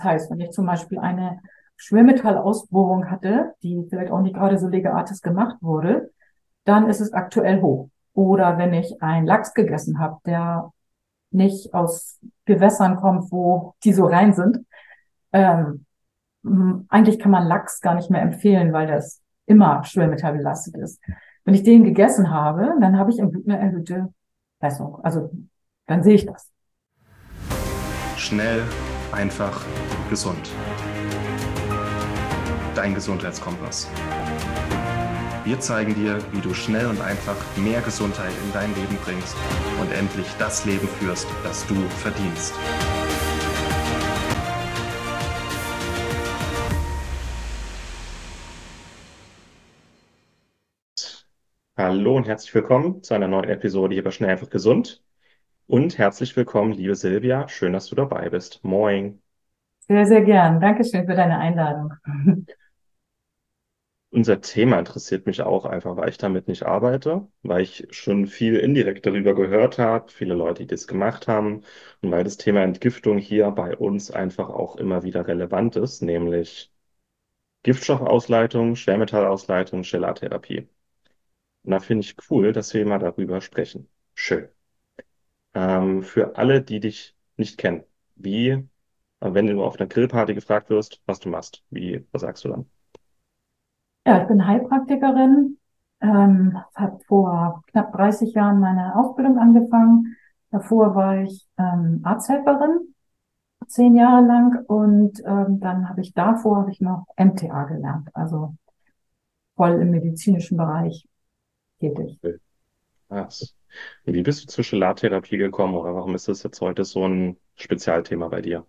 Das heißt, wenn ich zum Beispiel eine Schwermetallausbohrung hatte, die vielleicht auch nicht gerade so lege artis gemacht wurde, dann ist es aktuell hoch. Oder wenn ich einen Lachs gegessen habe, der nicht aus Gewässern kommt, wo die so rein sind. Ähm, Eigentlich kann man Lachs gar nicht mehr empfehlen, weil das immer schwermetallbelastet ist. Wenn ich den gegessen habe, dann habe ich im Blut eine erhöhte Messung. Also dann sehe ich das. Schnell, einfach, gesund. Dein Gesundheitskompass. Wir zeigen dir, wie du schnell und einfach mehr Gesundheit in dein Leben bringst und endlich das Leben führst, das du verdienst. Hallo und herzlich willkommen zu einer neuen Episode hier bei Schnell, einfach, gesund. Und herzlich willkommen, liebe Silvia. Schön, dass du dabei bist. Moin. Sehr, sehr gern. Dankeschön für deine Einladung. Unser Thema interessiert mich auch einfach, weil ich damit nicht arbeite, weil ich schon viel indirekt darüber gehört habe, viele Leute, die das gemacht haben und weil das Thema Entgiftung hier bei uns einfach auch immer wieder relevant ist, nämlich Giftstoffausleitung, Schwermetallausleitung, Chelartherapie. Und da finde ich cool, dass wir mal darüber sprechen. Schön. Für alle, die dich nicht kennen, wenn du auf einer Grillparty gefragt wirst, was du machst, was sagst du dann? Ja, ich bin Heilpraktikerin, habe vor knapp 30 Jahren meine Ausbildung angefangen. Davor war ich Arzthelferin, 10 Jahre lang, und dann habe ich noch MTA gelernt, also voll im medizinischen Bereich tätig. Was? Wie bist du zur Chelartherapie gekommen oder warum ist das jetzt heute so ein Spezialthema bei dir?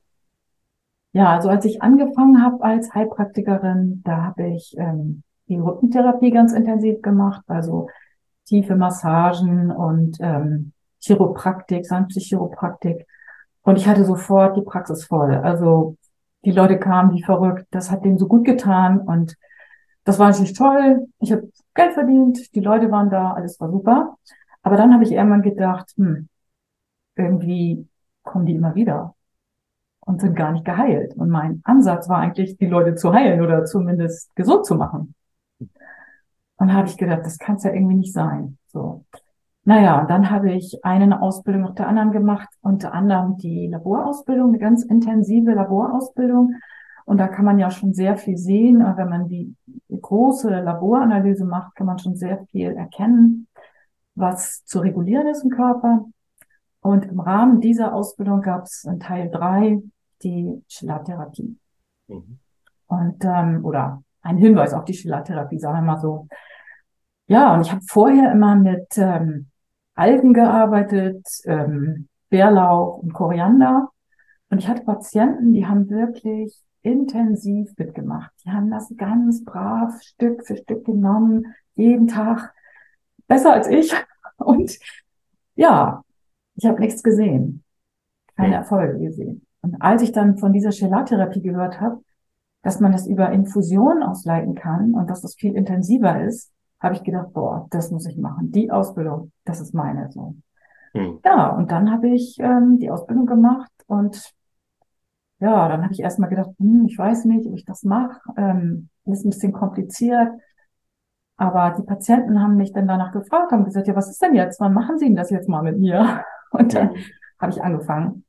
Ja, also als ich angefangen habe als Heilpraktikerin, da habe ich die Rückentherapie ganz intensiv gemacht, also tiefe Massagen und Chiropraktik, sanfte Chiropraktik. Und ich hatte sofort die Praxis voll. Also die Leute kamen wie verrückt. Das hat denen so gut getan und das war natürlich toll. Ich habe Geld verdient, die Leute waren da, alles war super. Aber dann habe ich irgendwann gedacht, irgendwie kommen die immer wieder und sind gar nicht geheilt. Und mein Ansatz war eigentlich, die Leute zu heilen oder zumindest gesund zu machen. Und da habe ich gedacht, das kann es ja irgendwie nicht sein. So. Naja, und dann habe ich eine Ausbildung nach der anderen gemacht, unter anderem die Laborausbildung, eine ganz intensive Laborausbildung. Und da kann man ja schon sehr viel sehen. Wenn man die große Laboranalyse macht, kann man schon sehr viel erkennen, was zu regulieren ist im Körper. Und im Rahmen dieser Ausbildung gab es in Teil 3 die Chelartherapie. Mhm. Und, oder ein Hinweis auf die Chelartherapie, sagen wir mal so. Ja, und ich habe vorher immer mit Algen gearbeitet, Bärlauch und Koriander. Und ich hatte Patienten, die haben wirklich intensiv mitgemacht. Die haben das ganz brav Stück für Stück genommen, jeden Tag, besser als ich. Und ja, ich habe nichts gesehen, keine Mhm. Erfolge gesehen. Und als ich dann von dieser Chelartherapie gehört habe, dass man das über Infusion ausleiten kann und dass das viel intensiver ist, habe ich gedacht, boah, das muss ich machen. Die Ausbildung, das ist meine so. Mhm. Ja, und dann habe ich die Ausbildung gemacht und ja, dann habe ich erstmal gedacht, ich weiß nicht, ob ich das mache. Ist ein bisschen kompliziert. Aber die Patienten haben mich dann danach gefragt, haben gesagt, ja, was ist denn jetzt? Wann machen Sie denn das jetzt mal mit mir? Und dann Mhm. habe ich angefangen.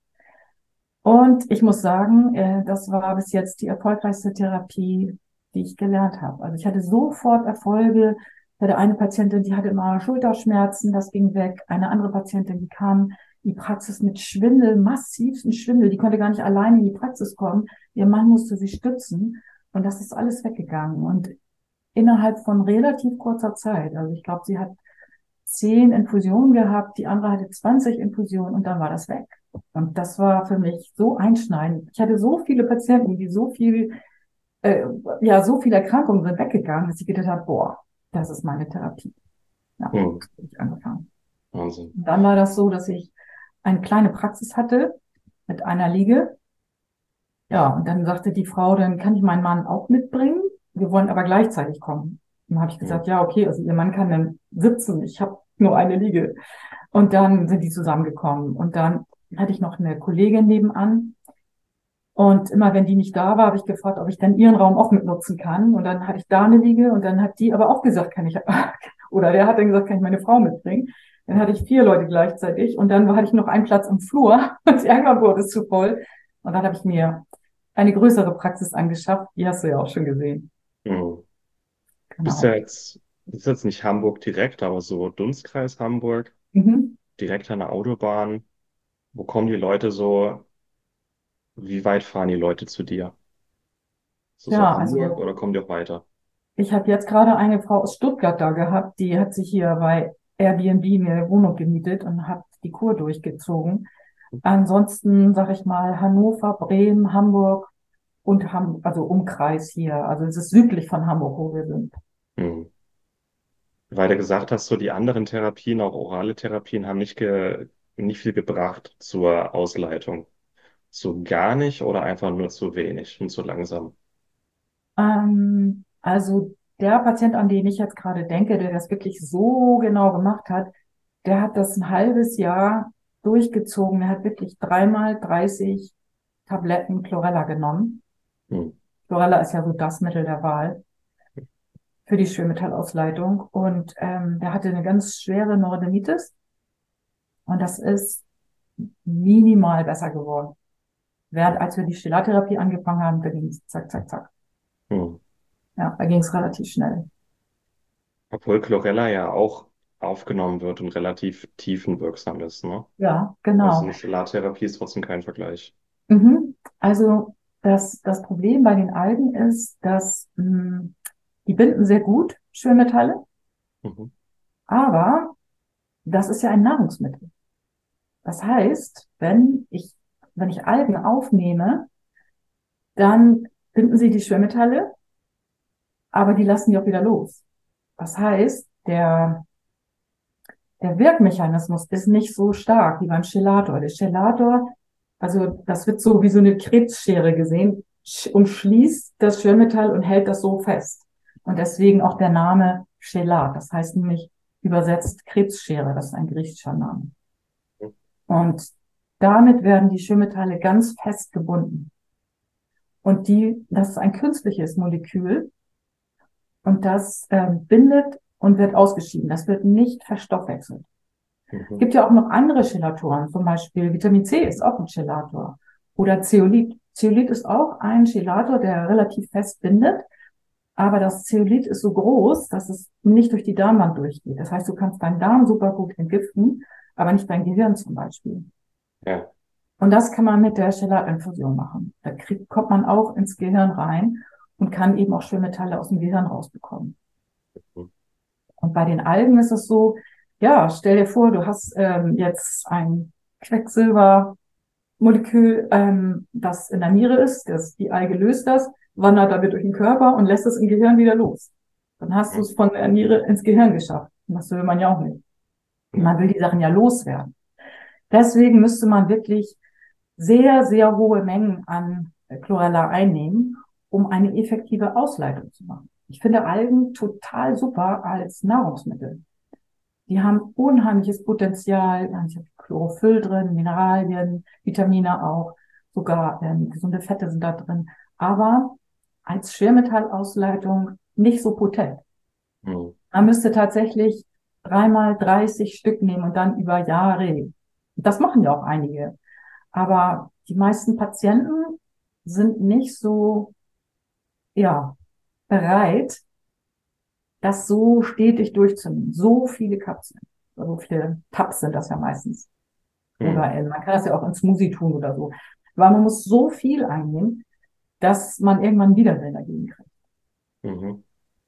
Und ich muss sagen, das war bis jetzt die erfolgreichste Therapie, die ich gelernt habe. Also ich hatte sofort Erfolge. Ich hatte eine Patientin, die hatte immer Schulterschmerzen, das ging weg. Eine andere Patientin, die kam in die Praxis mit Schwindel, massivsten Schwindel. Die konnte gar nicht alleine in die Praxis kommen. Ihr Mann musste sie stützen. Und das ist alles weggegangen. Und innerhalb von relativ kurzer Zeit. Also ich glaube, sie hat 10 Infusionen gehabt, die andere hatte 20 Infusionen und dann war das weg. Und das war für mich so einschneidend. Ich hatte so viele Patienten, die äh, so viele Erkrankungen sind weggegangen, dass ich gedacht habe, boah, das ist meine Therapie. Ja, Mhm. so habe ich angefangen. Wahnsinn. Und dann war das so, dass ich eine kleine Praxis hatte mit einer Liege. Ja, und dann sagte die Frau, dann kann ich meinen Mann auch mitbringen. Wir wollen aber gleichzeitig kommen. Dann habe ich Mhm. gesagt, ja, okay, also ihr Mann kann dann sitzen. Ich habe nur eine Liege. Und dann sind die zusammengekommen. Und dann hatte ich noch eine Kollegin nebenan, Und immer wenn die nicht da war, habe ich gefragt, ob ich dann ihren Raum auch mitnutzen kann. Und dann hatte ich da eine Liege und dann hat die aber auch gesagt, kann ich, oder der hat dann gesagt, kann ich meine Frau mitbringen. Dann hatte ich 4 Leute gleichzeitig und dann hatte ich noch einen Platz im Flur und irgendwann wurde es zu voll. Und dann habe ich mir eine größere Praxis angeschafft. Die hast du ja auch schon gesehen. Hm. Genau. Bist jetzt nicht Hamburg direkt, aber so Dunstkreis Hamburg, Mhm. direkt an der Autobahn. Wo kommen die Leute so, wie weit fahren die Leute zu dir? Ist das so Ja, Hamburg also oder kommen die auch weiter? ich habe jetzt gerade eine Frau aus Stuttgart da gehabt, die hat sich hier bei Airbnb eine Wohnung gemietet und hat die Kur durchgezogen. Ansonsten sage ich mal Hannover, Bremen, Hamburg und also Umkreis hier. Also es ist südlich von Hamburg, wo wir sind. Hm. Weil du gesagt hast, so die anderen Therapien, auch orale Therapien, haben nicht viel gebracht zur Ausleitung. So gar nicht oder einfach nur zu wenig und zu langsam. Also der Patient, an den ich jetzt gerade denke, der das wirklich so genau gemacht hat, der hat das ein halbes Jahr durchgezogen. Er hat wirklich 3x30 Tabletten Chlorella genommen. Hm. Chlorella ist ja so das Mittel der Wahl für die Schwermetallausleitung. Und der hatte eine ganz schwere Neurodermitis und das ist minimal besser geworden. Während als wir die Chelartherapie angefangen haben, da ging es zack, zack, zack. Hm. Ja, da ging es relativ schnell. Obwohl Chlorella ja auch aufgenommen wird und relativ tiefenwirksam ist, ne? Ja, Also genau. eine Solartherapie ist trotzdem kein Vergleich. Also das Problem bei den Algen ist, dass die binden sehr gut Schwermetalle, Mhm. aber das ist ja ein Nahrungsmittel. Das heißt, wenn ich Algen aufnehme, dann binden sie die Schwermetalle, aber die lassen die auch wieder los. Das heißt, der Wirkmechanismus ist nicht so stark wie beim Chelator. Der Chelator, also das wird so wie so eine Krebsschere gesehen, umschließt das Schwermetall und hält das so fest. Und deswegen auch der Name Chelat. Das heißt nämlich übersetzt Krebsschere. Das ist ein griechischer Name. Und damit werden die Schwermetalle ganz fest gebunden. Und das ist ein künstliches Molekül und das bindet und wird ausgeschieden. Das wird nicht verstoffwechselt. Es Mhm. gibt ja auch noch andere Chelatoren, zum Beispiel Vitamin C ist auch ein Chelator oder Zeolit. Zeolit ist auch ein Chelator, der relativ fest bindet, aber das Zeolit ist so groß, dass es nicht durch die Darmwand durchgeht. Das heißt, du kannst deinen Darm super gut entgiften, aber nicht dein Gehirn zum Beispiel. Ja. Und das kann man mit der Chelatinfusion machen. Kommt man auch ins Gehirn rein und kann eben auch Schwermetalle aus dem Gehirn rausbekommen. Mhm. Und bei den Algen ist es so, ja, stell dir vor, du hast jetzt ein Quecksilbermolekül, das in der Niere ist, die Alge löst das, wandert damit durch den Körper und lässt es im Gehirn wieder los. Dann hast du Mhm. es von der Niere ins Gehirn geschafft. Und das will man ja auch nicht. Ja. Man will die Sachen ja loswerden. Deswegen müsste man wirklich sehr, sehr hohe Mengen an Chlorella einnehmen, um eine effektive Ausleitung zu machen. Ich finde Algen total super als Nahrungsmittel. Die haben unheimliches Potenzial, da ist Chlorophyll drin, Mineralien, Vitamine auch, sogar gesunde Fette sind da drin, aber als Schwermetallausleitung nicht so potent. Mhm. Man müsste tatsächlich 3x30 Stück nehmen und dann über Jahre. Das machen ja auch einige. Aber die meisten Patienten sind nicht so, ja, bereit, das so stetig durchzunehmen. So viele Kapseln, so viele Tabs sind das ja meistens. Mhm. Man kann das ja auch in Smoothie tun oder so. Aber man muss so viel einnehmen, dass man irgendwann Widerwillen dagegen kriegt. Mhm.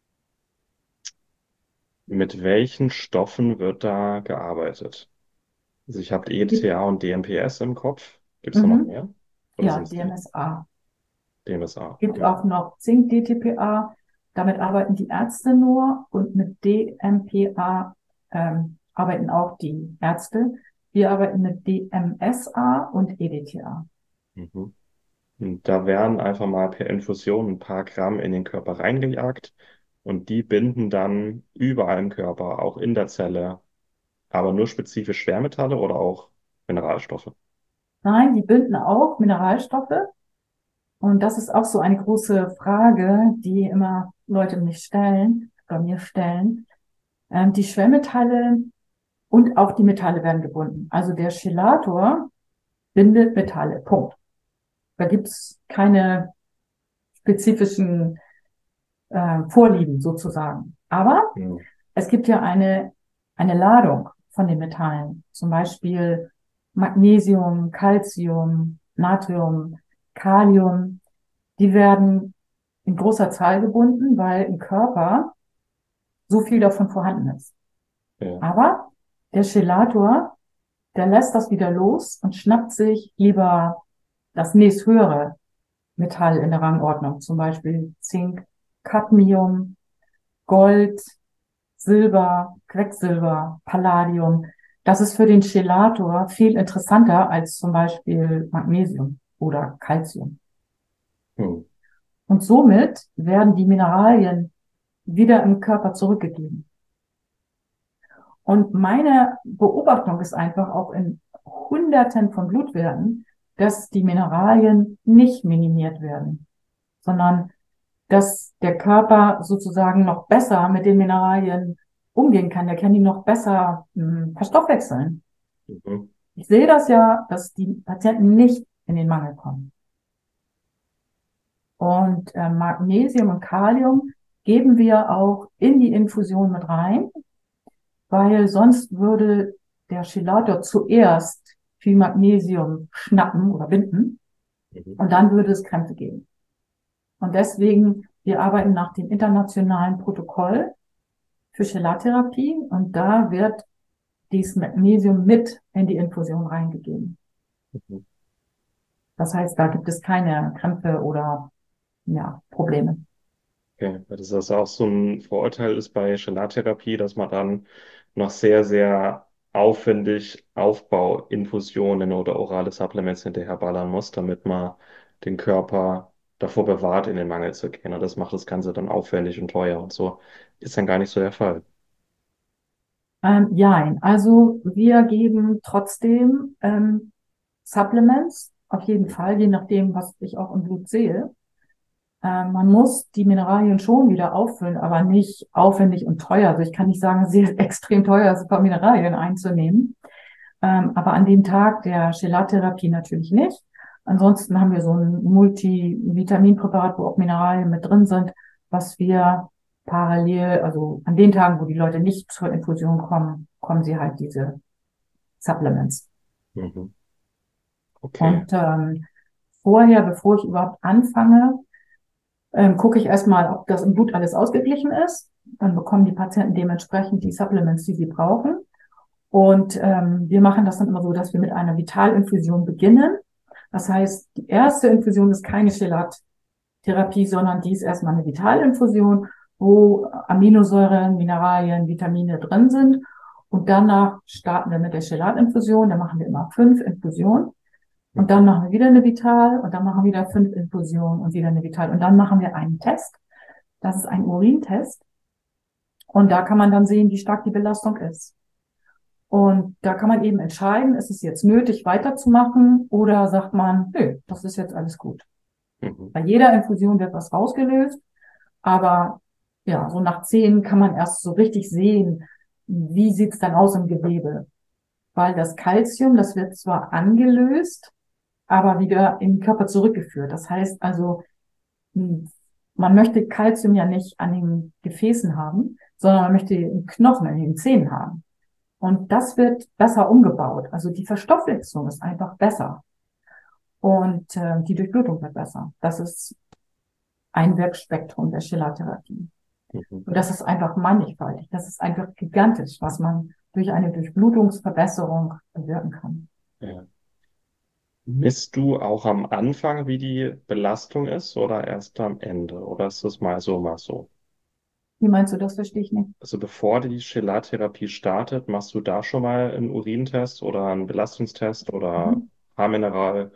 Mit welchen Stoffen wird da gearbeitet? Also ich habe ETA und DMPS im Kopf. Gibt es da noch Mhm. mehr? Oder Ja, sind es die? DMSA. DMSA. Gibt Mhm. auch noch Zink-DTPA. Damit arbeiten die Ärzte nur und mit DMPA arbeiten auch die Ärzte. Wir arbeiten mit DMSA und EDTA. Mhm. Und da werden einfach mal per Infusion ein paar Gramm in den Körper reingejagt und die binden dann überall im Körper, auch in der Zelle, aber nur spezifisch Schwermetalle oder auch Mineralstoffe. Nein, die binden auch Mineralstoffe, Und das ist auch so eine große Frage, die immer Leute mich stellen, bei mir stellen. Die Schwermetalle und auch die Metalle werden gebunden. Also der Chelator bindet Metalle. Punkt. Da gibt's keine spezifischen Vorlieben sozusagen. Aber Hm. es gibt ja eine Ladung von den Metallen. Zum Beispiel Magnesium, Calcium, Natrium, Kalium. Die werden in großer Zahl gebunden, weil im Körper so viel davon vorhanden ist. Ja. Aber der Chelator, der lässt das wieder los und schnappt sich lieber das nächsthöhere Metall in der Rangordnung, zum Beispiel Zink, Cadmium, Gold, Silber, Quecksilber, Palladium. Das ist für den Chelator viel interessanter als zum Beispiel Magnesium oder Calcium. Hm. Und somit werden die Mineralien wieder im Körper zurückgegeben. Und meine Beobachtung ist einfach auch in Hunderten von Blutwerten, dass die Mineralien nicht minimiert werden, sondern dass der Körper sozusagen noch besser mit den Mineralien umgehen kann. Der kann die noch besser verstoffwechseln. Mhm. Ich sehe das ja, dass die Patienten nicht in den Mangel kommen. Und Magnesium und Kalium geben wir auch in die Infusion mit rein, weil sonst würde der Chelator zuerst viel Magnesium schnappen oder binden Mhm. und dann würde es Krämpfe geben. Und deswegen, wir arbeiten nach dem internationalen Protokoll für Chelattherapie und da wird dieses Magnesium mit in die Infusion reingegeben. Mhm. Das heißt, da gibt es keine Krämpfe oder ja, Probleme. Okay, weil das ist auch so ein Vorurteil ist bei Gelattherapie, dass man dann noch sehr, sehr aufwendig Aufbauinfusionen oder orale Supplements hinterherballern muss, damit man den Körper davor bewahrt, in den Mangel zu gehen. Und das macht das Ganze dann aufwendig und teuer und so. Ist dann gar nicht so der Fall. Jein, also wir geben trotzdem Supplements, auf jeden Fall, je nachdem, was ich auch im Blut sehe. Man muss die Mineralien schon wieder auffüllen, aber nicht aufwendig und teuer. Also ich kann nicht sagen, es ist extrem teuer, super Mineralien einzunehmen. Aber an dem Tag der Chelattherapie natürlich nicht. Ansonsten haben wir so ein Multivitaminpräparat, wo auch Mineralien mit drin sind, was wir parallel, also an den Tagen, wo die Leute nicht zur Infusion kommen, kommen sie halt diese Supplements. Mhm. Okay. Und vorher, bevor ich überhaupt anfange, gucke ich erstmal, ob das im Blut alles ausgeglichen ist. Dann bekommen die Patienten dementsprechend die Supplements, die sie brauchen. Und wir machen das dann immer so, dass wir mit einer Vitalinfusion beginnen. Das heißt, die erste Infusion ist keine Chelattherapie, sondern die ist erstmal eine Vitalinfusion, wo Aminosäuren, Mineralien, Vitamine drin sind. Und danach starten wir mit der Chelatinfusion. Da machen wir immer 5 Infusionen. Und dann Mhm. machen wir wieder eine Vital und dann machen wir wieder 5 Infusionen und wieder eine Vital. Und dann machen wir einen Test. Das ist ein Urintest. Und da kann man dann sehen, wie stark die Belastung ist. Und da kann man eben entscheiden, ist es jetzt nötig, weiterzumachen oder sagt man, nö, das ist jetzt alles gut. Mhm. Bei jeder Infusion wird was rausgelöst, aber ja, so nach 10 kann man erst so richtig sehen, wie sieht's dann aus im Gewebe. Weil das Calcium, das wird zwar angelöst, aber wieder in den Körper zurückgeführt. Das heißt also, hm, man möchte Calcium ja nicht an den Gefäßen haben, sondern man möchte den Knochen in den Zähnen haben. Und das wird besser umgebaut. Also die Verstoffwechslung ist einfach besser und die Durchblutung wird besser. Das ist ein Wirkspektrum der Chelattherapie. Mhm. Und das ist einfach mannigfaltig. Das ist einfach gigantisch, was man durch eine Durchblutungsverbesserung bewirken kann. Ja. Misst du auch am Anfang, wie die Belastung ist, oder erst am Ende? Oder ist das mal so, mal so? Wie meinst du das? Verstehe ich nicht. Also bevor die Chelattherapie startet, machst du da schon mal einen Urintest oder einen Belastungstest oder Mhm. Haarmineral?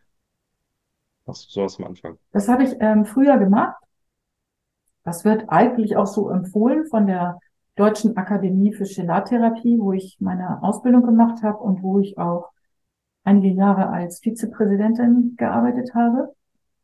Machst du sowas am Anfang? Das habe ich früher gemacht. Das wird eigentlich auch so empfohlen von der Deutschen Akademie für Chelattherapie, wo ich meine Ausbildung gemacht habe und wo ich auch einige Jahre als Vizepräsidentin gearbeitet habe.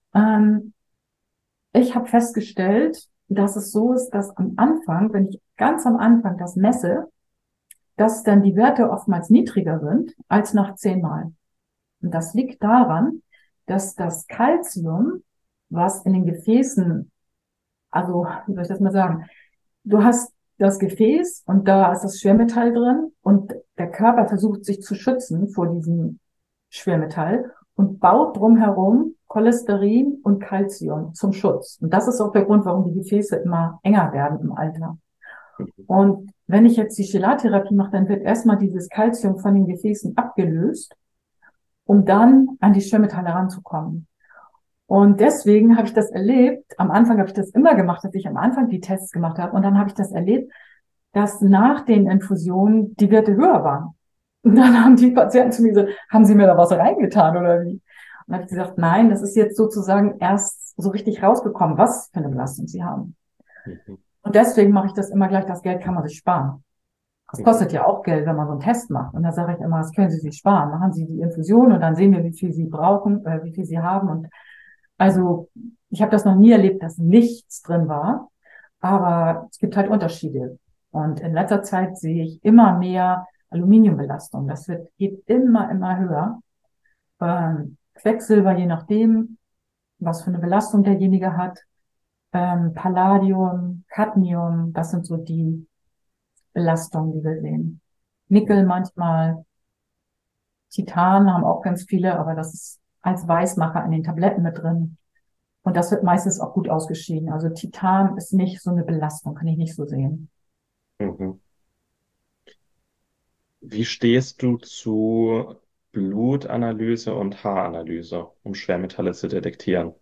Ähm, Ich habe festgestellt, dass es so ist, dass am Anfang, wenn ich ganz am Anfang das messe, dass dann die Werte oftmals niedriger sind als nach 10 Mal. Und das liegt daran, dass das Calcium, was in den Gefäßen, also, wie soll ich das mal sagen, du hast das Gefäß und da ist das Schwermetall drin und der Körper versucht sich zu schützen vor diesem Schwermetall und baut drumherum Cholesterin und Calcium zum Schutz. Und das ist auch der Grund, warum die Gefäße immer enger werden im Alter. Und wenn ich jetzt die Chelattherapie mache, dann wird erstmal dieses Calcium von den Gefäßen abgelöst, um dann an die Schwermetalle heranzukommen. Und deswegen habe ich das erlebt, am Anfang habe ich das immer gemacht, dass ich am Anfang die Tests gemacht habe und dann habe ich das erlebt, dass nach den Infusionen die Werte höher waren. Und dann haben die Patienten zu mir gesagt, haben Sie mir da was reingetan oder wie? Und dann habe ich gesagt, nein, das ist jetzt sozusagen erst so richtig rausgekommen, was für eine Belastung Sie haben. Mhm. Und deswegen mache ich das immer gleich, das Geld kann man sich sparen. Das Mhm. kostet ja auch Geld, wenn man so einen Test macht. Und da sage ich immer, das können Sie sich sparen. Machen Sie die Infusion und dann sehen wir, wie viel Sie brauchen, wie viel Sie haben. Und also ich habe das noch nie erlebt, dass nichts drin war. Aber es gibt halt Unterschiede. Und in letzter Zeit sehe ich immer mehr Aluminiumbelastung. Geht immer höher. Quecksilber, je nachdem, was für eine Belastung derjenige hat. Palladium, Cadmium, das sind so die Belastungen, die wir sehen. Nickel manchmal, Titan haben auch ganz viele, aber das ist als Weißmacher in den Tabletten mit drin. Und das wird meistens auch gut ausgeschieden. Also Titan ist nicht so eine Belastung, kann ich nicht so sehen. Mhm. Wie stehst du zu Blutanalyse und Haaranalyse, um Schwermetalle zu detektieren?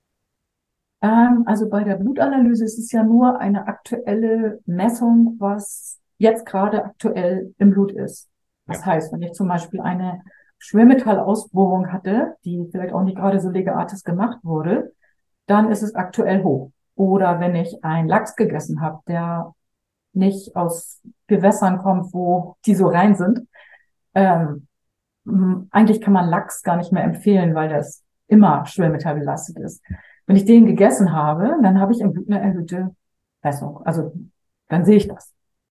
Also bei der Blutanalyse ist es ja nur eine aktuelle Messung, was jetzt gerade aktuell im Blut ist. Ja. Das heißt, wenn ich zum Beispiel eine Schwermetallausbohrung hatte, die vielleicht auch nicht gerade so lege artis gemacht wurde, dann ist es aktuell hoch. Oder wenn ich einen Lachs gegessen habe, der nicht aus Gewässern kommt, wo die so rein sind. Ähm, Eigentlich kann man Lachs gar nicht mehr empfehlen, weil das immer schwermetallbelastet ist. Wenn ich den gegessen habe, dann habe ich im Blut eine erhöhte Messung. Also dann sehe ich das.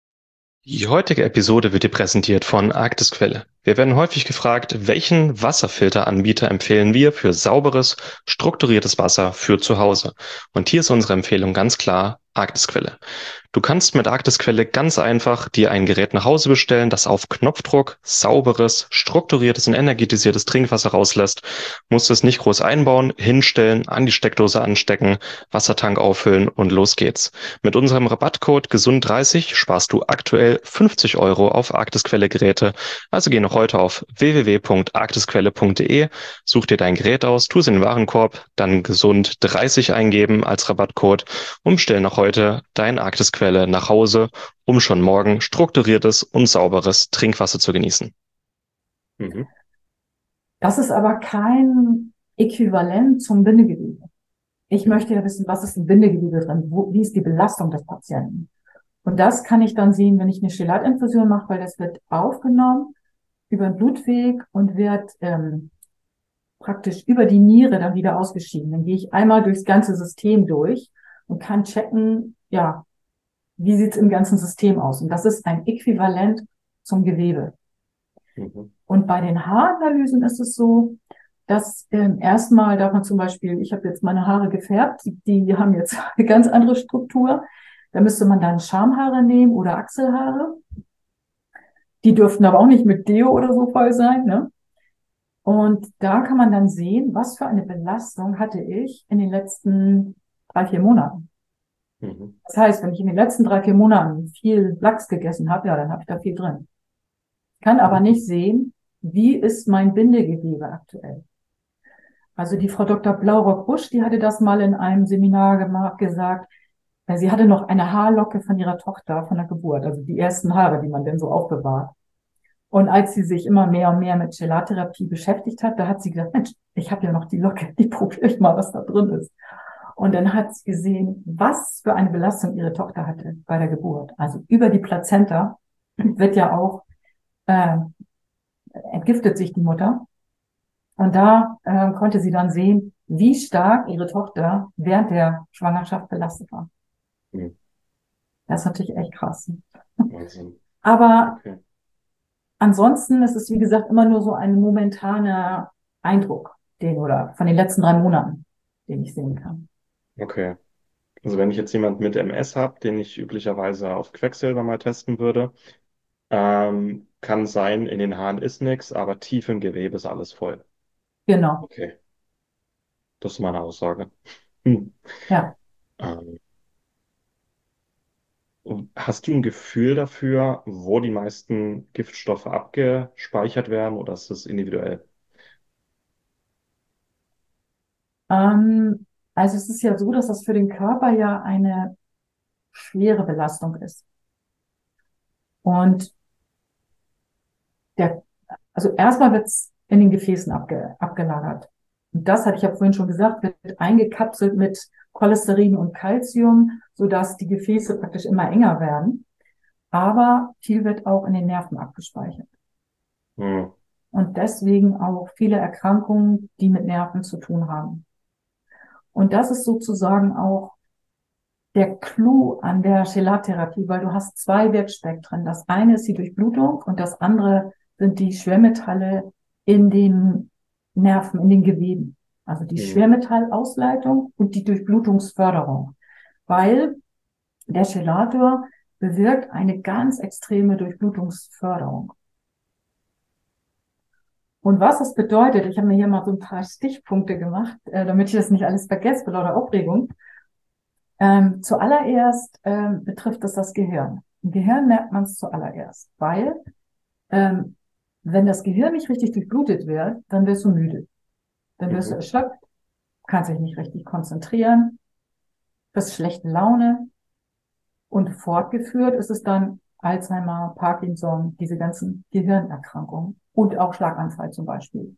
Die heutige Episode wird dir präsentiert von Arktisquelle. Wir werden häufig gefragt, welchen Wasserfilteranbieter empfehlen wir für sauberes, strukturiertes Wasser für zu Hause. Und hier ist unsere Empfehlung ganz klar Arktisquelle. Du kannst mit Arktisquelle ganz einfach dir ein Gerät nach Hause bestellen, das auf Knopfdruck sauberes, strukturiertes und energetisiertes Trinkwasser rauslässt. Musst es nicht groß einbauen, hinstellen, an die Steckdose anstecken, Wassertank auffüllen und los geht's. Mit unserem Rabattcode GESUND30 sparst du aktuell 50 € auf Arktisquelle-Geräte. Also geh noch heute auf www.arktisquelle.de, such dir dein Gerät aus, tu es in den Warenkorb, dann GESUND30 eingeben als Rabattcode und bestell noch heute dein Arktisquelle nach Hause, um schon morgen strukturiertes und sauberes Trinkwasser zu genießen. Mhm. Das ist aber kein Äquivalent zum Bindegewebe. Ich Mhm. möchte ja wissen, was ist im Bindegewebe drin? Wie ist die Belastung des Patienten? Und das kann ich dann sehen, wenn ich eine Chelatinfusion mache, weil das wird aufgenommen über den Blutweg und wird praktisch über die Niere dann wieder ausgeschieden. Dann gehe ich einmal durchs ganze System durch und kann checken, ja, wie sieht's im ganzen System aus? Und das ist ein Äquivalent zum Gewebe. Mhm. Und bei den Haaranalysen ist es so, dass erstmal darf man zum Beispiel, ich habe jetzt meine Haare gefärbt, die haben jetzt eine ganz andere Struktur. Da müsste man dann Schamhaare nehmen oder Achselhaare. Die dürften aber auch nicht mit Deo oder so voll sein, ne? Und da kann man dann sehen, was für eine Belastung hatte ich in den letzten 3, 4 Monaten. Mhm. Das heißt, wenn ich in den letzten 3, 4 Monaten viel Lachs gegessen habe, ja, dann habe ich da viel drin. Kann aber Mhm. nicht sehen, wie ist mein Bindegewebe aktuell. Also die Frau Dr. Blaurock-Busch, die hatte das mal in einem Seminar gesagt, sie hatte noch eine Haarlocke von ihrer Tochter von der Geburt, also die ersten Haare, die man denn so aufbewahrt. Und als sie sich immer mehr und mehr mit Gelattherapie beschäftigt hat, da hat sie gesagt, Mensch, ich habe ja noch die Locke, die probiere ich mal, was da drin ist. Und dann hat sie gesehen, was für eine Belastung ihre Tochter hatte bei der Geburt. Also über die Plazenta wird ja auch, äh, entgiftet sich die Mutter. Und da konnte sie dann sehen, wie stark ihre Tochter während der Schwangerschaft belastet war. Hm. Das ist natürlich echt krass. Wahnsinn. Aber Okay. ansonsten ist es, wie gesagt, immer nur so ein momentaner Eindruck, oder von den letzten 3 Monaten, den ich sehen kann. Okay. Also wenn ich jetzt jemand mit MS habe, den ich üblicherweise auf Quecksilber mal testen würde, kann sein, in den Haaren ist nichts, aber tief im Gewebe ist alles voll. Genau, Okay, das ist meine Aussage. Hm. ja. Ähm, Hast du ein Gefühl dafür, wo die meisten Giftstoffe abgespeichert werden, oder ist das individuell? Ähm, also es ist ja so, dass das für den Körper ja eine schwere Belastung ist. Und der, also erstmal wird es in den Gefäßen abgelagert. Und das, hatte ich ja vorhin schon gesagt, wird eingekapselt mit Cholesterin und Calcium, sodass die Gefäße praktisch immer enger werden. Aber viel wird auch in den Nerven abgespeichert. Hm. Und deswegen auch viele Erkrankungen, die mit Nerven zu tun haben. Und das ist sozusagen auch der Clou an der Chelattherapie, weil du hast zwei Wirkspektren. Das eine ist die Durchblutung und das andere sind die Schwermetalle in den Nerven, in den Geweben. Also die Hm. Schwermetallausleitung und die Durchblutungsförderung. Weil der Chelator bewirkt eine ganz extreme Durchblutungsförderung. Und was das bedeutet, ich habe mir hier mal so ein paar Stichpunkte gemacht, damit ich das nicht alles vergesse vor lauter Aufregung. Zuallererst betrifft es das Gehirn. Im Gehirn merkt man es zuallererst, weil ähm, wenn das Gehirn nicht richtig durchblutet wird, dann wirst du müde. Dann wirst du Mhm. erschöpft, kannst dich nicht richtig konzentrieren, bist schlechte Laune und fortgeführt ist es dann Alzheimer, Parkinson, diese ganzen Gehirnerkrankungen und auch Schlaganfall zum Beispiel.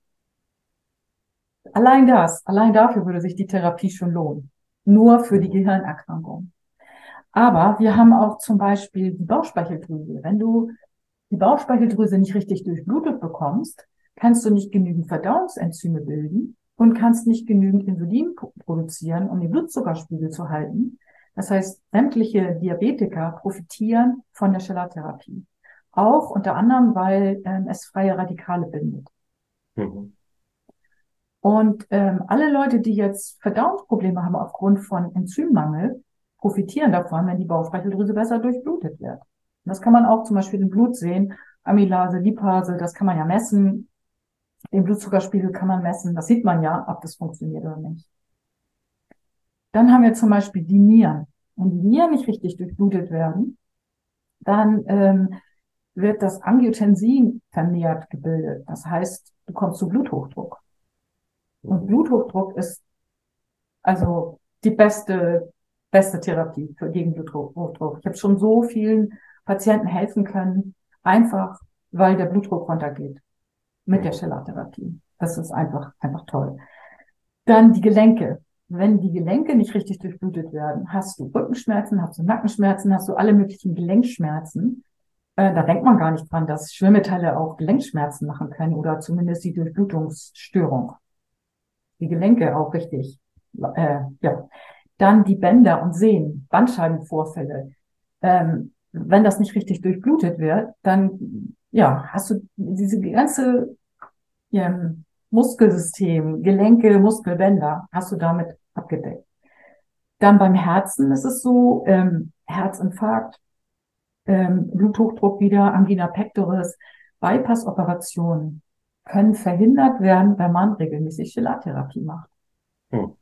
Allein dafür würde sich die Therapie schon lohnen. Nur für die Mhm. Gehirnerkrankung. Aber wir haben auch zum Beispiel die Bauchspeicheldrüse. Wenn du die Bauchspeicheldrüse nicht richtig durchblutet bekommst, kannst du nicht genügend Verdauungsenzyme bilden und kannst nicht genügend Insulin produzieren, um den Blutzuckerspiegel zu halten. Das heißt, sämtliche Diabetiker profitieren von der Chelattherapie. Auch unter anderem, weil es freie Radikale bindet. Mhm. Und alle Leute, die jetzt Verdauungsprobleme haben aufgrund von Enzymmangel, profitieren davon, wenn die Bauchspeicheldrüse besser durchblutet wird. Und das kann man auch zum Beispiel im Blut sehen. Amylase, Lipase, das kann man ja messen. Den Blutzuckerspiegel kann man messen. Das sieht man ja, ob das funktioniert oder nicht. Dann haben wir zum Beispiel die Nieren. Wenn die Nieren nicht richtig durchblutet werden, dann wird das Angiotensin vermehrt gebildet. Das heißt, du kommst zu Bluthochdruck. Und Mhm. Bluthochdruck ist also die beste Therapie gegen Bluthochdruck. Ich habe schon so vielen Patienten helfen können, einfach weil der Blutdruck runtergeht mit der Mhm. Chelattherapie. Das ist einfach toll. Dann die Gelenke. Wenn die Gelenke nicht richtig durchblutet werden, hast du Rückenschmerzen, hast du Nackenschmerzen, hast du alle möglichen Gelenkschmerzen. Da denkt man gar nicht dran, dass Schwermetalle auch Gelenkschmerzen machen können oder zumindest die Durchblutungsstörung. Die Gelenke auch richtig. Ja. Dann die Bänder und Sehnen, Bandscheibenvorfälle. Wenn das nicht richtig durchblutet wird, dann ja, hast du diese ganze Muskelsystem, Gelenke, Muskelbänder, hast du damit abgedeckt. Dann beim Herzen ist es so, Herzinfarkt, Bluthochdruck wieder, Angina pectoris, Bypass-Operationen können verhindert werden, wenn man regelmäßig Chelattherapie macht. Mhm.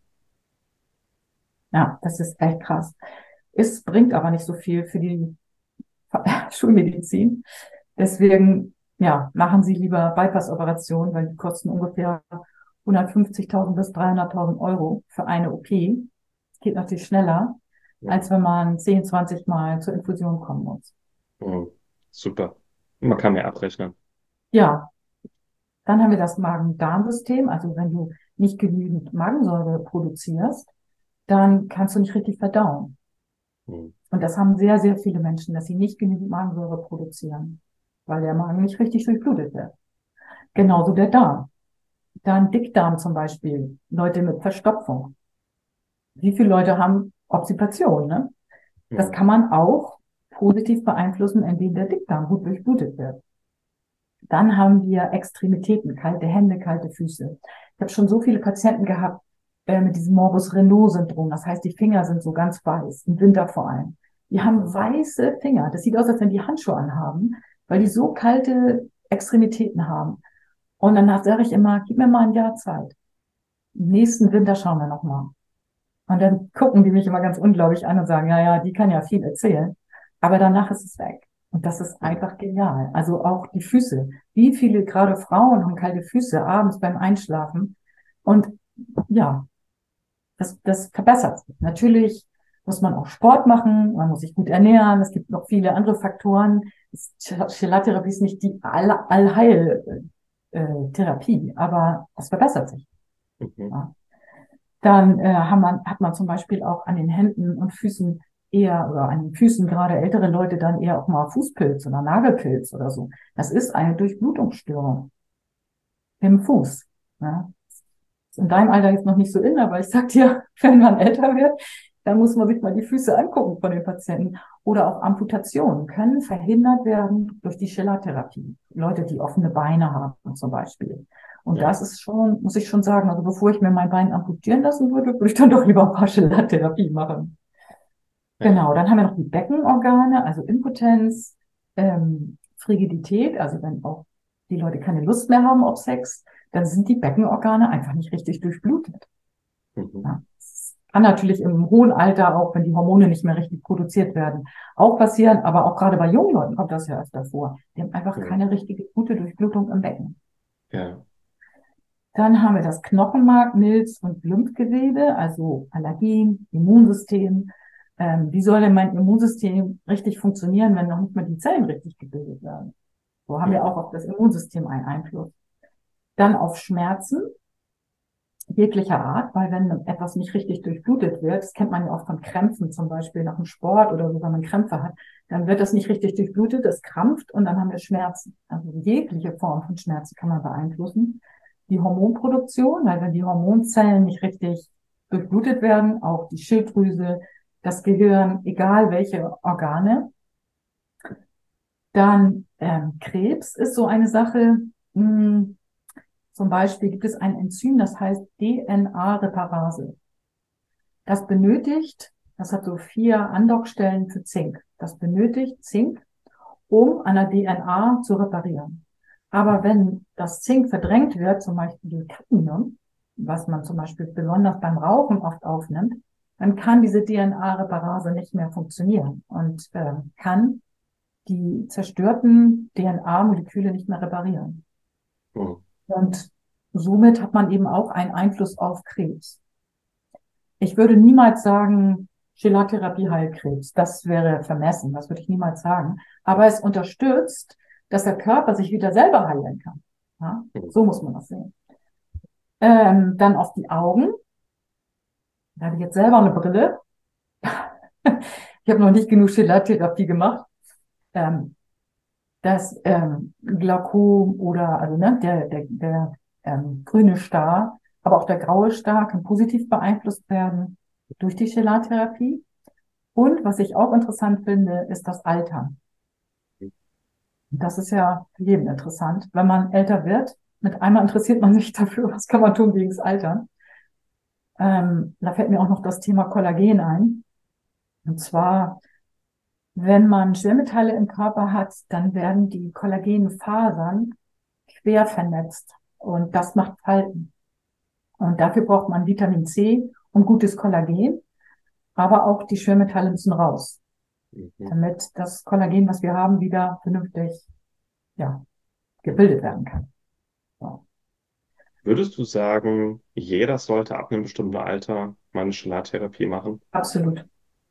Ja, das ist echt krass. Es bringt aber nicht so viel für die Schulmedizin. Deswegen, ja, machen Sie lieber Bypass-Operationen, weil die kosten ungefähr 150.000 bis 300.000 Euro für eine OP. Geht natürlich schneller, als wenn man 10, 20 Mal zur Infusion kommen muss. Mhm. Super. Man kann mehr abrechnen. Ja, dann haben wir das Magen-Darm-System. Also wenn du nicht genügend Magensäure produzierst, dann kannst du nicht richtig verdauen. Mhm. Und das haben sehr, sehr viele Menschen, dass sie nicht genügend Magensäure produzieren, weil der Magen nicht richtig durchblutet wird. Mhm. Genauso der Darm. Dann Dickdarm zum Beispiel, Leute mit Verstopfung. Wie viele Leute haben Obstipation, ne? Das Mhm. kann man auch positiv beeinflussen, indem der Dickdarm gut durchblutet wird. Dann haben wir Extremitäten, kalte Hände, kalte Füße. Ich habe schon so viele Patienten gehabt mit diesem Morbus Raynaud-Syndrom. Das heißt, die Finger sind so ganz weiß, im Winter vor allem. Die haben weiße Finger. Das sieht aus, als wenn die Handschuhe anhaben, weil die so kalte Extremitäten haben. Und danach sage ich immer, gib mir mal ein Jahr Zeit. Nächsten Winter schauen wir nochmal. Und dann gucken die mich immer ganz ungläubig an und sagen, ja, ja, die kann ja viel erzählen. Aber danach ist es weg. Und das ist Mhm. einfach genial. Also auch die Füße. Wie viele, gerade Frauen, haben kalte Füße abends beim Einschlafen. Und ja, das verbessert sich. Natürlich muss man auch Sport machen, man muss sich gut ernähren. Es gibt noch viele andere Faktoren. Chelartherapie ist nicht die Allheil-Therapie, aber es verbessert sich. Mhm. Ja. Dann hat man zum Beispiel auch an den Händen und Füßen eher, oder an den Füßen gerade ältere Leute dann eher auch mal Fußpilz oder Nagelpilz oder so. Das ist eine Durchblutungsstörung im Fuß. Ja. Ist in deinem Alter jetzt noch nicht so in, aber ich sag dir, wenn man älter wird, dann muss man sich mal die Füße angucken von den Patienten. Oder auch Amputationen können verhindert werden durch die Chelartherapie. Leute, die offene Beine haben zum Beispiel. Und Ja. das ist schon, muss ich schon sagen, also bevor ich mir mein Bein amputieren lassen würde, würde ich dann doch lieber ein paar Chelartherapie machen. Ja. Genau, dann haben wir noch die Beckenorgane, also Impotenz, Frigidität, also wenn auch die Leute keine Lust mehr haben auf Sex, dann sind die Beckenorgane einfach nicht richtig durchblutet. Mhm. Ja. Das kann natürlich im hohen Alter auch, wenn die Hormone nicht mehr richtig produziert werden, auch passieren, aber auch gerade bei jungen Leuten kommt das ja öfter vor. Die haben einfach Mhm. keine richtige gute Durchblutung im Becken. Ja. Dann haben wir das Knochenmark, Milz und Lymphgewebe, also Allergien, Immunsystem. Wie soll denn mein Immunsystem richtig funktionieren, wenn noch nicht mal die Zellen richtig gebildet werden? So haben wir Mhm. auch auf das Immunsystem einen Einfluss. Dann auf Schmerzen jeglicher Art, weil wenn etwas nicht richtig durchblutet wird, das kennt man ja auch von Krämpfen zum Beispiel nach dem Sport oder so, wenn man Krämpfe hat, dann wird das nicht richtig durchblutet, es krampft und dann haben wir Schmerzen. Also jegliche Form von Schmerzen kann man beeinflussen. Die Hormonproduktion, weil wenn die Hormonzellen nicht richtig durchblutet werden, auch die Schilddrüse, das Gehirn, egal welche Organe, dann Krebs ist so eine Sache. Mh, Zum Beispiel gibt es ein Enzym, das heißt DNA-Reparase. Das benötigt, das hat so 4 Andockstellen für Zink. Das benötigt Zink, um an der DNA zu reparieren. Aber wenn das Zink verdrängt wird, zum Beispiel durch Cadmium, was man zum Beispiel besonders beim Rauchen oft aufnimmt, dann kann diese DNA-Reparase nicht mehr funktionieren und kann die zerstörten DNA-Moleküle nicht mehr reparieren. Mhm. Und somit hat man eben auch einen Einfluss auf Krebs. Ich würde niemals sagen, Chelartherapie heilt Krebs. Das wäre vermessen. Das würde ich niemals sagen. Aber es unterstützt, dass der Körper sich wieder selber heilen kann. Ja? Mhm. So muss man das sehen. Dann auf die Augen. Da habe ich jetzt selber eine Brille. Ich habe noch nicht genug Chelartherapie gemacht. Ähm, Das Glaukom oder also ne, der grüne Star, aber auch der graue Star kann positiv beeinflusst werden durch die Chelartherapie. Und was ich auch interessant finde, ist das Altern. Das ist ja für jeden interessant. Wenn man älter wird, mit einmal interessiert man sich dafür, was kann man tun gegen das Altern. Da fällt mir auch noch das Thema Kollagen ein. Und zwar, wenn man Schwermetalle im Körper hat, dann werden die Kollagenfasern quer vernetzt. Und das macht Falten. Und dafür braucht man Vitamin C und gutes Kollagen, aber auch die Schwermetalle müssen raus, Mhm. damit das Kollagen, was wir haben, wieder vernünftig, ja, gebildet werden kann. So. Würdest du sagen, jeder sollte ab einem bestimmten Alter mal eine Chelartherapie machen? Absolut.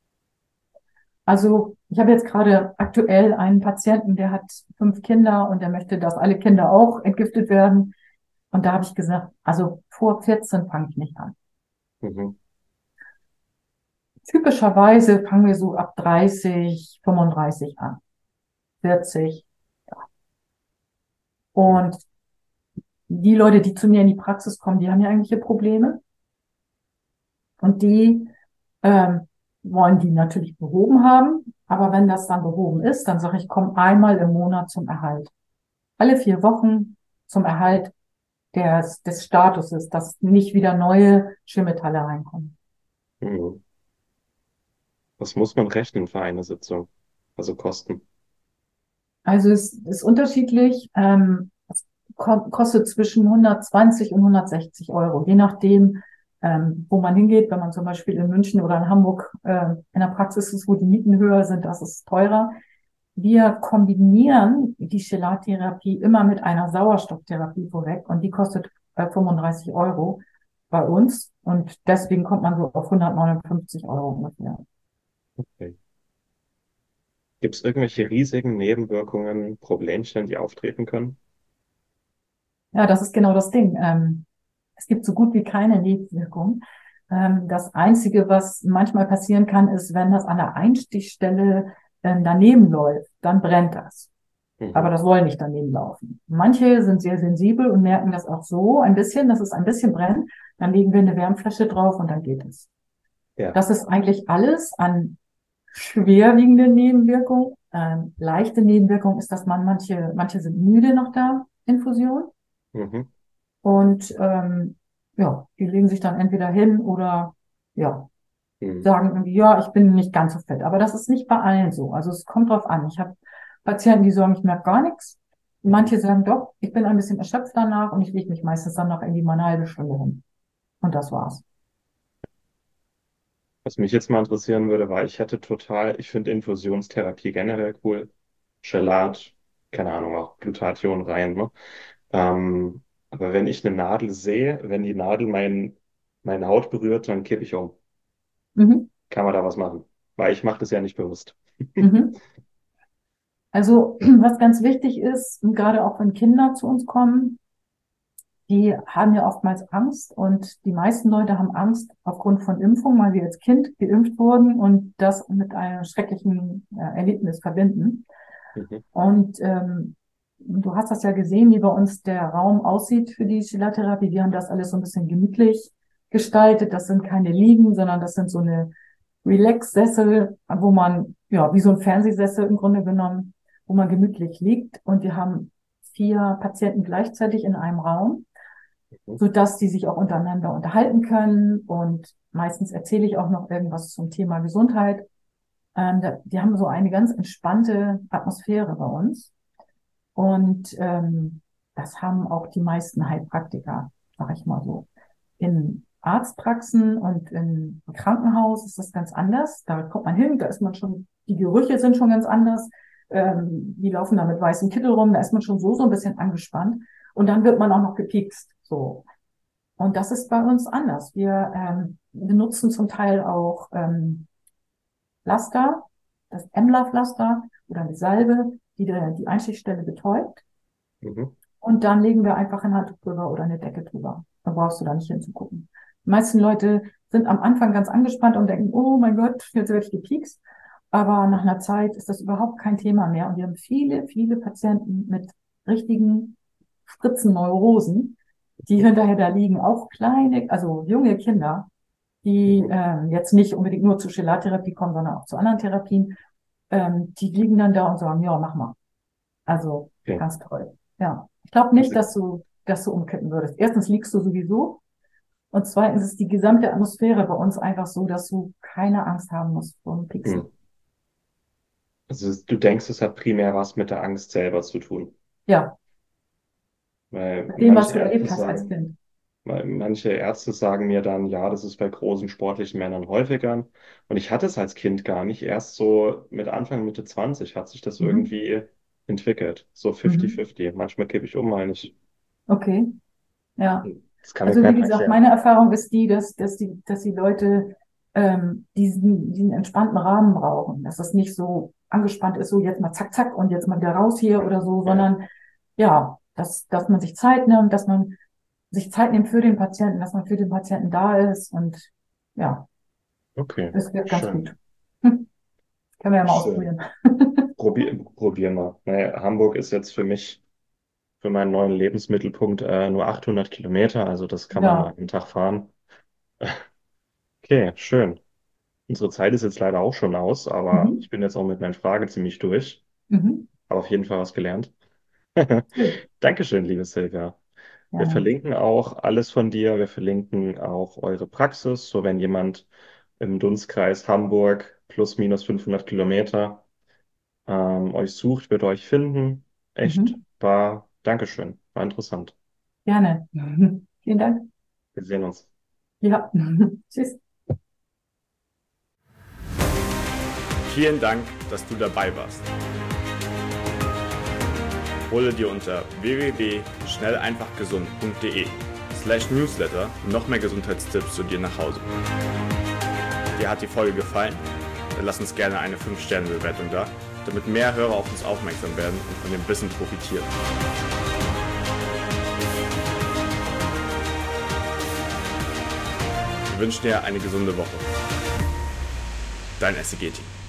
Also ich habe jetzt gerade aktuell einen Patienten, der hat 5 Kinder und der möchte, dass alle Kinder auch entgiftet werden. Und da habe ich gesagt, also vor 14 fange ich nicht an. Mhm. Typischerweise fangen wir so ab 30, 35 an, 40. Ja. Und die Leute, die zu mir in die Praxis kommen, die haben ja irgendwelche Probleme und die ähm, wollen die natürlich behoben haben. Aber wenn das dann behoben ist, dann sage ich, komm einmal im Monat zum Erhalt. Alle 4 Wochen zum Erhalt des Statuses, dass nicht wieder neue Schwermetalle reinkommen. Mhm. Was muss man rechnen für eine Sitzung? Also Kosten. Also es ist unterschiedlich. Es kostet zwischen 120 und 160 Euro, je nachdem, wo man hingeht. Wenn man zum Beispiel in München oder in Hamburg in der Praxis ist, wo die Mieten höher sind, das ist teurer. Wir kombinieren die Chelattherapie immer mit einer Sauerstofftherapie vorweg und die kostet 35 Euro bei uns und deswegen kommt man so auf 159 Euro ungefähr. Okay. Gibt es irgendwelche riesigen Nebenwirkungen, Problemchen, die auftreten können? Ja, das ist genau das Ding. Es gibt so gut wie keine Nebenwirkung. Das Einzige, was manchmal passieren kann, ist, wenn das an der Einstichstelle daneben läuft, dann brennt das. Aber Mhm. das soll nicht daneben laufen. Manche sind sehr sensibel und merken das auch so ein bisschen, dass es ein bisschen brennt. Dann legen wir eine Wärmflasche drauf und dann geht es. Ja. Das ist eigentlich alles an schwerwiegenden Nebenwirkungen. Leichte Nebenwirkung ist, dass manche sind müde nach der Infusion. Mhm. Und ja, die legen sich dann entweder hin oder ja, Mhm. sagen irgendwie, ja, ich bin nicht ganz so fit. Aber das ist nicht bei allen so. Also es kommt drauf an. Ich habe Patienten, die sagen, ich merke gar nichts. Mhm. Manche sagen, doch, ich bin ein bisschen erschöpft danach und ich lege mich meistens dann noch irgendwie mal eine halbe Stunde hin. Und das war's. Was mich jetzt mal interessieren würde, war, ich finde Infusionstherapie generell cool. Chelat, keine Ahnung, auch Glutathion rein, ne? Aber wenn ich eine Nadel sehe, wenn die Nadel meine Haut berührt, dann kippe ich um. Mhm. Kann man da was machen? Weil ich mache das ja nicht bewusst. Mhm. Also was ganz wichtig ist, gerade auch wenn Kinder zu uns kommen, die haben ja oftmals Angst und die meisten Leute haben Angst aufgrund von Impfung, weil sie als Kind geimpft wurden und das mit einem schrecklichen Erlebnis verbinden. Mhm. Und du hast das ja gesehen, wie bei uns der Raum aussieht für die Chelattherapie. Wir haben das alles so ein bisschen gemütlich gestaltet. Das sind keine Liegen, sondern das sind so eine Relax-Sessel, wo man, ja, wie so ein Fernsehsessel im Grunde genommen, wo man gemütlich liegt. Und wir haben 4 Patienten gleichzeitig in einem Raum, Mhm. sodass die sich auch untereinander unterhalten können. Und meistens erzähle ich auch noch irgendwas zum Thema Gesundheit. Die haben so eine ganz entspannte Atmosphäre bei uns. Und das haben auch die meisten Heilpraktiker, sag ich mal so. In Arztpraxen und im Krankenhaus ist das ganz anders. Da kommt man hin, da ist man schon, die Gerüche sind schon ganz anders. Die laufen da mit weißem Kittel rum, da ist man schon so ein bisschen angespannt. Und dann wird man auch noch gepiekst. So. Und das ist bei uns anders. Wir benutzen zum Teil auch Pflaster, das Emla-Pflaster oder eine Salbe, die Einstichstelle betäubt. Mhm. Und dann legen wir einfach ein Handtuch drüber oder eine Decke drüber. Da brauchst du da nicht hinzugucken. Die meisten Leute sind am Anfang ganz angespannt und denken, oh mein Gott, jetzt werde ich gepiekst. Aber nach einer Zeit ist das überhaupt kein Thema mehr. Und wir haben viele Patienten mit richtigen Spritzenneurosen, die hinterher da liegen. Auch kleine, also junge Kinder, die Mhm. jetzt nicht unbedingt nur zur Chelattherapie kommen, sondern auch zu anderen Therapien. Die liegen dann da und sagen, ja, mach mal. Also Okay. ganz toll. Ja. Ich glaube nicht, Also, dass du umkippen würdest. Erstens liegst du sowieso und zweitens ist die gesamte Atmosphäre bei uns einfach so, dass du keine Angst haben musst vor dem hm. Pieksen. Also du denkst, es hat primär was mit der Angst selber zu tun. Ja, Weil mit dem, was manche du Ärzte erlebt hast als sagen, Kind. Weil manche Ärzte sagen mir dann, ja, das ist bei großen sportlichen Männern häufiger. Und ich hatte es als Kind gar nicht. Erst so mit Anfang, Mitte 20 hat sich das Mhm. irgendwie entwickelt. So Mhm. 50-50. Manchmal kippe ich um, mal nicht. Okay, ja. Das kann mir Also wie keiner gesagt, erklären. meine Erfahrung ist die, dass die Leute diesen entspannten Rahmen brauchen. Dass das nicht so angespannt ist, so jetzt mal zack, zack und jetzt mal wieder raus hier oder so, Ja, sondern ja, dass man sich Zeit nimmt, dass man sich Zeit nimmt für den Patienten, dass man für den Patienten da ist und ja, okay. das wird ganz Schön. gut. Können wir ja mal Schön. ausprobieren. Probieren wir. Naja, Hamburg ist jetzt für mich für meinen neuen Lebensmittelpunkt nur 800 Kilometer, also das kann man mal Ja. einen Tag fahren. Okay, schön. Unsere Zeit ist jetzt leider auch schon aus, aber Mhm. ich bin jetzt auch mit meinen Fragen ziemlich durch. Mhm. Habe auf jeden Fall was gelernt. Schön. Dankeschön, liebe Silvia. Wir Gerne. verlinken auch alles von dir. Wir verlinken auch eure Praxis, so wenn jemand im Dunstkreis Hamburg plus minus 500 Kilometer euch sucht, wird euch finden. Echt, Mhm. Dankeschön, war interessant. Gerne. Vielen Dank. Wir sehen uns. Ja. Tschüss. Vielen Dank, dass du dabei warst. Hole dir unter www.schnelleinfachgesund.de/newsletter noch mehr Gesundheitstipps zu dir nach Hause. Dir hat die Folge gefallen? Dann lass uns gerne eine 5-Sterne-Bewertung da, damit mehr Hörer auf uns aufmerksam werden und von dem Wissen profitieren. Wir wünschen dir eine gesunde Woche. Dein SEG-Team.